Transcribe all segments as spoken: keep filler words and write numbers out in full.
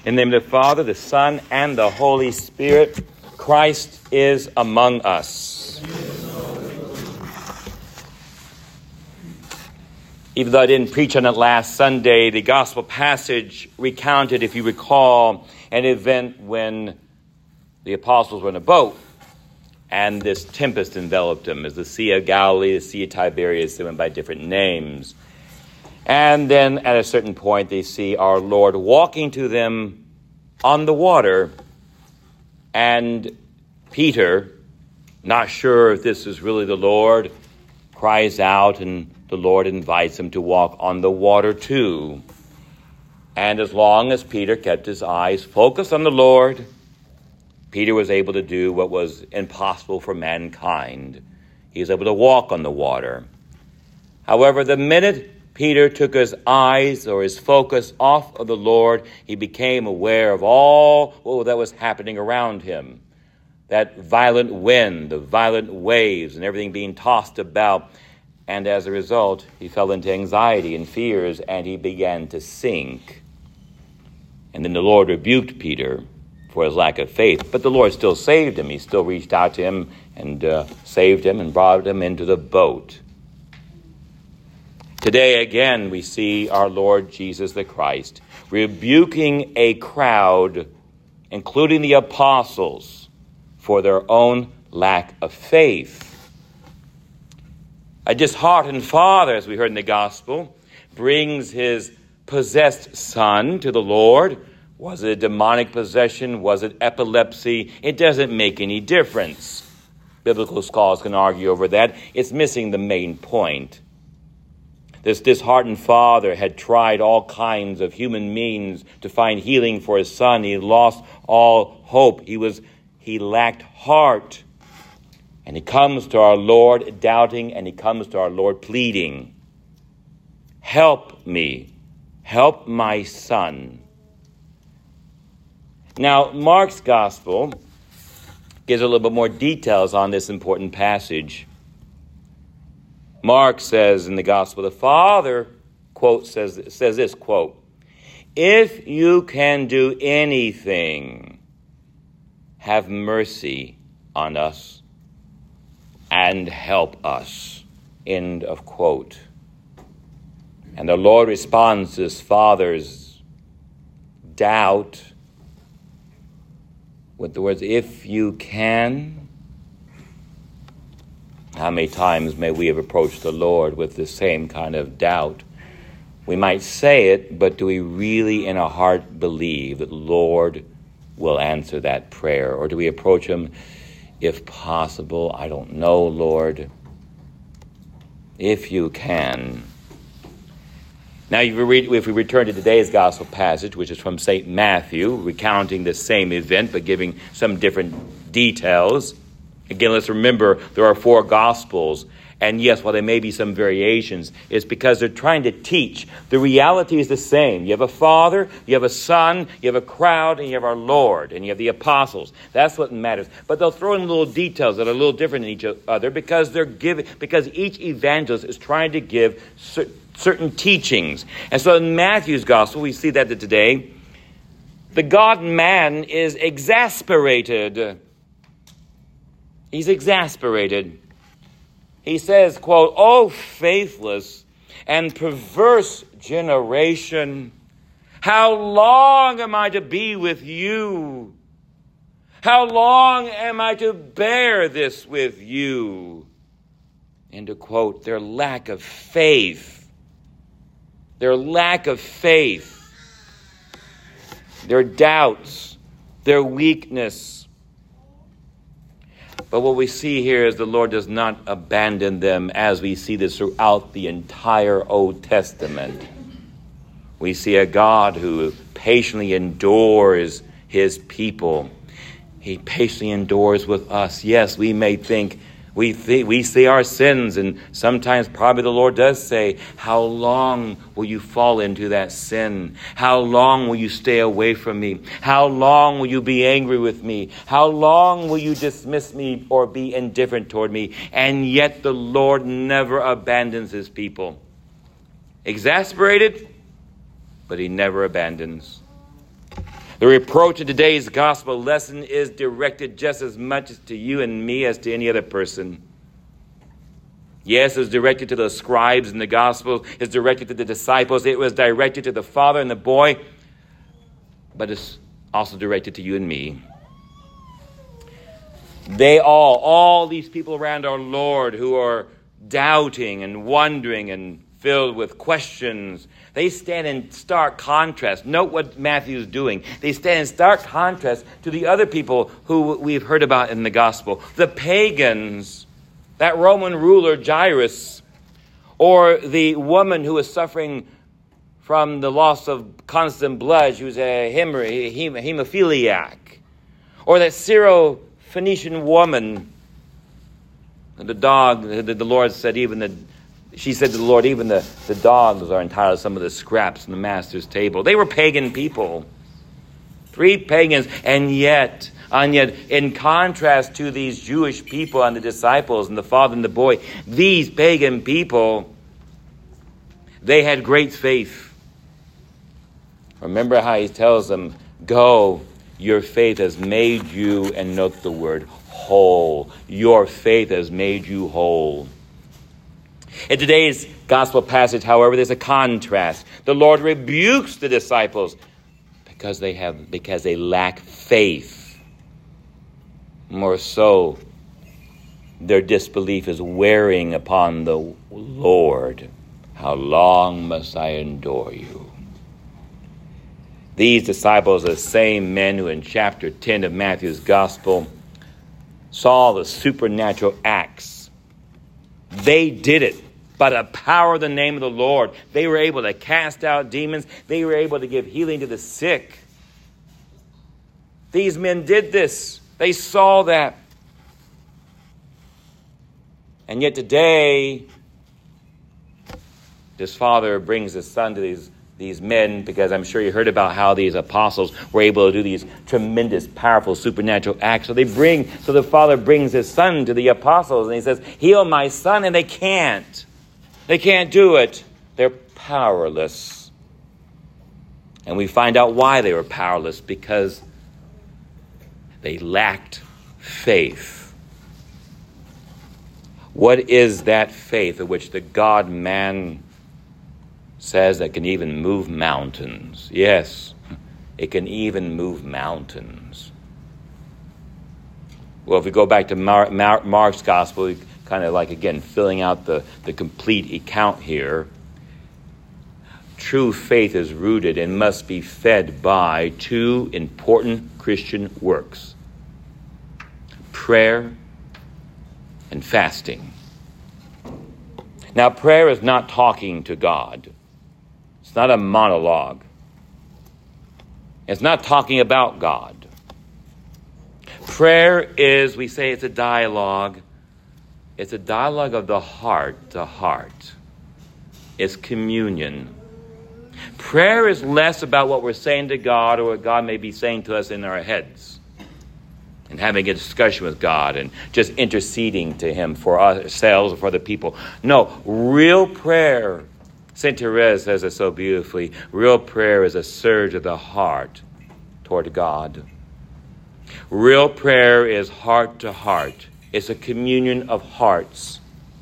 In the name of the Father, the Son, and the Holy Spirit, Christ is among us. Even though I didn't preach on it last Sunday, the gospel passage recounted, if you recall, an event when the apostles were in a boat and this tempest enveloped them, as the Sea of Galilee, the Sea of Tiberias, they went by different names. And then at a certain point, they see our Lord walking to them on the water. And Peter, not sure if this is really the Lord, cries out, and the Lord invites him to walk on the water too. And as long as Peter kept his eyes focused on the Lord, Peter was able to do what was impossible for mankind. He was able to walk on the water. However, the minute Peter took his eyes or his focus off of the Lord, he became aware of all oh, that was happening around him. That violent wind, the violent waves, and everything being tossed about. And as a result, he fell into anxiety and fears, and he began to sink. And then the Lord rebuked Peter for his lack of faith. But the Lord still saved him. He still reached out to him and uh, saved him and brought him into the boat. Today, again, we see our Lord Jesus the Christ rebuking a crowd, including the apostles, for their own lack of faith. A disheartened father, as we heard in the gospel, brings his possessed son to the Lord. Was it a demonic possession? Was it epilepsy? It doesn't make any difference. Biblical scholars can argue over that. It's missing the main point. This disheartened father had tried all kinds of human means to find healing for his son. He lost all hope. He was he lacked heart. And he comes to our Lord doubting, and he comes to our Lord pleading. Help me. Help my son. Now, Mark's gospel gives a little bit more details on this important passage. Mark says in the gospel, the Father, quote, says, says this, quote, if you can do anything, have mercy on us and help us, end of quote. And the Lord responds to his Father's doubt with the words, if you can. How many times may we have approached the Lord with the same kind of doubt? We might say it, but do we really in our heart believe that the Lord will answer that prayer? Or do we approach him, if possible, I don't know, Lord, if you can. Now, if we, read, if we return to today's gospel passage, which is from Saint Matthew, recounting the same event but giving some different details. Again, let's remember there are four gospels. And yes, while there may be some variations, it's because they're trying to teach. The reality is the same. You have a Father, you have a Son, you have a crowd, and you have our Lord, and you have the apostles. That's what matters. But they'll throw in little details that are a little different than each other because they're giving, because each evangelist is trying to give certain teachings. And so in Matthew's gospel, we see that today, the God-man is exasperated. He's exasperated. He says, quote, "O faithless and perverse generation, how long am I to be with you? How long am I to bear this with you?" End of quote. Their lack of faith. Their lack of faith. Their doubts. Their weakness. But what we see here is the Lord does not abandon them, as we see this throughout the entire Old Testament. We see a God who patiently endures his people. He patiently endures with us. Yes, we may think, we th- we see our sins, and sometimes probably the Lord does say, how long will you fall into that sin? How long will you stay away from me? How long will you be angry with me? How long will you dismiss me or be indifferent toward me? And yet the Lord never abandons his people. Exasperated, but he never abandons. The reproach in today's gospel lesson is directed just as much to you and me as to any other person. Yes, it's directed to the scribes in the gospel. It's directed to the disciples. It was directed to the father and the boy. But it's also directed to you and me. They all, all these people around our Lord who are doubting and wondering and filled with questions, they stand in stark contrast. Note what Matthew is doing. They stand in stark contrast to the other people who we've heard about in the gospel. The pagans, that Roman ruler Jairus, or the woman who was suffering from the loss of constant blood. She was a hemophiliac. Or that Syro-Phoenician woman. The dog, the, the Lord said even the, she said to the Lord, even the, the dogs are entitled to some of the scraps from the master's table. They were pagan people. Three pagans, and yet, and yet, in contrast to these Jewish people and the disciples and the father and the boy, these pagan people, they had great faith. Remember how he tells them, go, your faith has made you, and note the word, whole. Your faith has made you whole. In today's gospel passage, however, there's a contrast. The Lord rebukes the disciples because they have because they lack faith. More so, their disbelief is wearing upon the Lord. How long must I endure you? These disciples are the same men who in chapter ten of Matthew's gospel saw the supernatural acts. They did it by the power of the name of the Lord. They were able to cast out demons. They were able to give healing to the sick. These men did this. They saw that. And yet today, this father brings his son to these, these men, because I'm sure you heard about how these apostles were able to do these tremendous, powerful, supernatural acts. So they bring, so the father brings his son to the apostles, and he says, heal my son, and they can't. They can't do it. They're powerless. And we find out why they were powerless, because they lacked faith. What is that faith of which the God-man says that can even move mountains? Yes, it can even move mountains. Well, if we go back to Mar- Mar- Mark's gospel, we kind of like, again, filling out the, the complete account here. True faith is rooted and must be fed by two important Christian works: prayer and fasting. Now, prayer is not talking to God. It's not a monologue. It's not talking about God. Prayer is, we say it's a dialogue. It's a dialogue of the heart to heart. It's communion. Prayer is less about what we're saying to God or what God may be saying to us in our heads, and having a discussion with God and just interceding to him for ourselves or for other people. No, real prayer, Saint Therese says it so beautifully, real prayer is a surge of the heart toward God. Real prayer is heart to heart. It's a communion of hearts.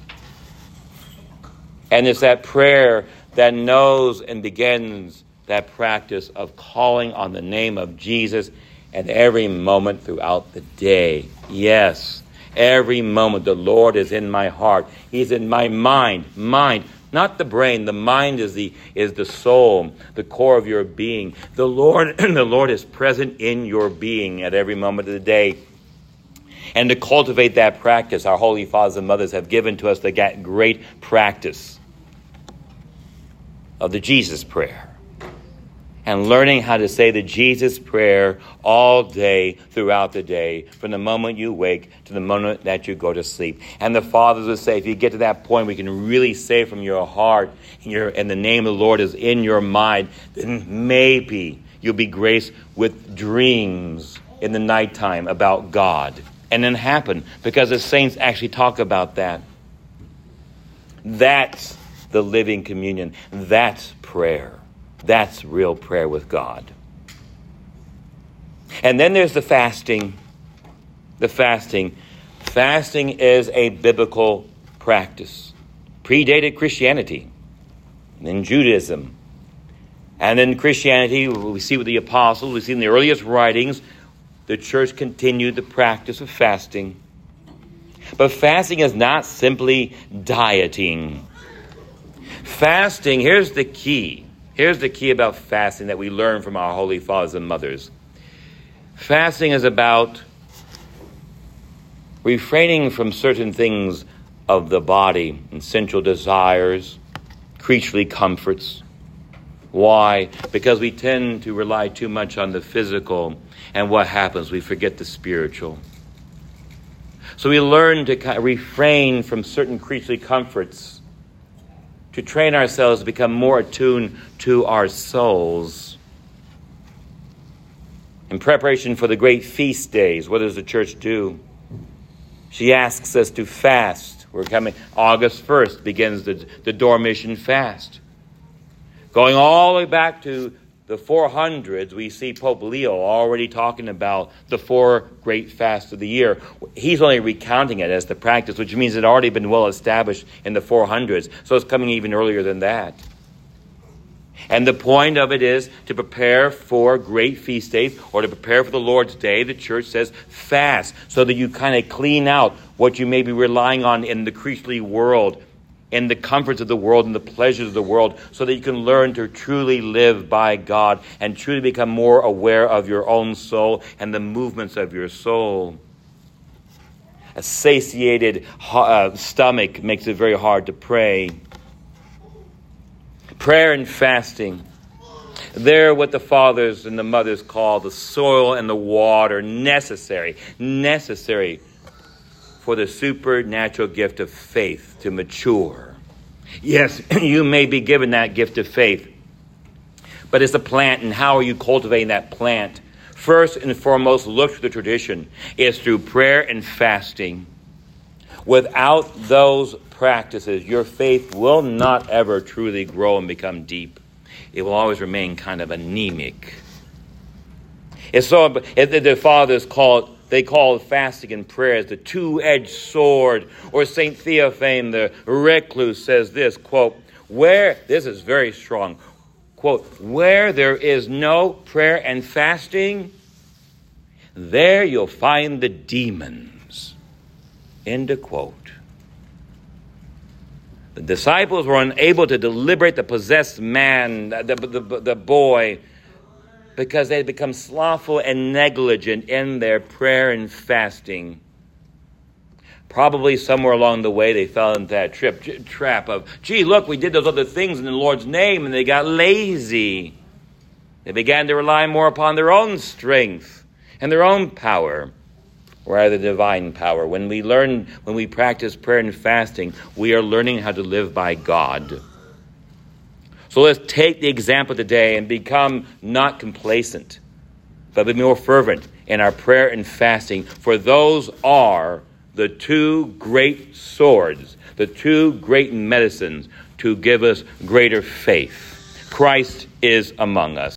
And it's that prayer that knows and begins that practice of calling on the name of Jesus at every moment throughout the day. Yes, every moment the Lord is in my heart. He's in my mind. Mind, not the brain. The mind is the is the soul, the core of your being. The Lord, the Lord is present in your being at every moment of the day. And to cultivate that practice, our holy fathers and mothers have given to us the great practice of the Jesus prayer. And learning how to say the Jesus prayer all day, throughout the day, from the moment you wake to the moment that you go to sleep. And the fathers would say, if you get to that point where you can really say from your heart, and, your, and the name of the Lord is in your mind, then maybe you'll be graced with dreams in the nighttime about God. And then happen, because the saints actually talk about that. That's the living communion. That's prayer. That's real prayer with God. And then there's the fasting. The fasting. Fasting is a biblical practice. Predated Christianity. And then Judaism. And in Christianity, we see with the apostles, we see in the earliest writings, the church continued the practice of fasting. But fasting is not simply dieting. Fasting, here's the key. Here's the key about fasting that we learn from our holy fathers and mothers. Fasting is about refraining from certain things of the body and sensual desires, creaturely comforts. Why? Because we tend to rely too much on the physical, and what happens? We forget the spiritual. So we learn to refrain from certain creaturely comforts, to train ourselves to become more attuned to our souls. In preparation for the great feast days, what does the church do? She asks us to fast. We're coming, August first begins the, the Dormition fast. Going all the way back to the four hundreds, we see Pope Leo already talking about the four great fasts of the year. He's only recounting it as the practice, which means it had already been well established in the four hundreds. So it's coming even earlier than that. And the point of it is to prepare for great feast days or to prepare for the Lord's Day. The church says fast so that you kind of clean out what you may be relying on in the creaturely world, in the comforts of the world and the pleasures of the world, so that you can learn to truly live by God and truly become more aware of your own soul and the movements of your soul. A satiated uh, stomach makes it very hard to pray. Prayer and fasting. They're what the fathers and the mothers call the soil and the water necessary, necessary for the supernatural gift of faith to mature. Yes, you may be given that gift of faith, but it's a plant, and how are you cultivating that plant? First and foremost, look to the tradition. It's through prayer and fasting. Without those practices, your faith will not ever truly grow and become deep. It will always remain kind of anemic. It's so the fathers call it, they call fasting and prayers the two-edged sword. Or Saint Theophane, the recluse, says this, quote, where, this is very strong, quote, where there is no prayer and fasting, there you'll find the demons. End of quote. The disciples were unable to liberate the possessed man, the, the, the, the boy, because they had become slothful and negligent in their prayer and fasting. Probably somewhere along the way they fell into that trip, trap of, gee, look, we did those other things in the Lord's name, and they got lazy. They began to rely more upon their own strength and their own power, rather than divine power. When we learn, when we practice prayer and fasting, we are learning how to live by God. So let's take the example today and become not complacent, but be more fervent in our prayer and fasting. For those are the two great swords, the two great medicines to give us greater faith. Christ is among us.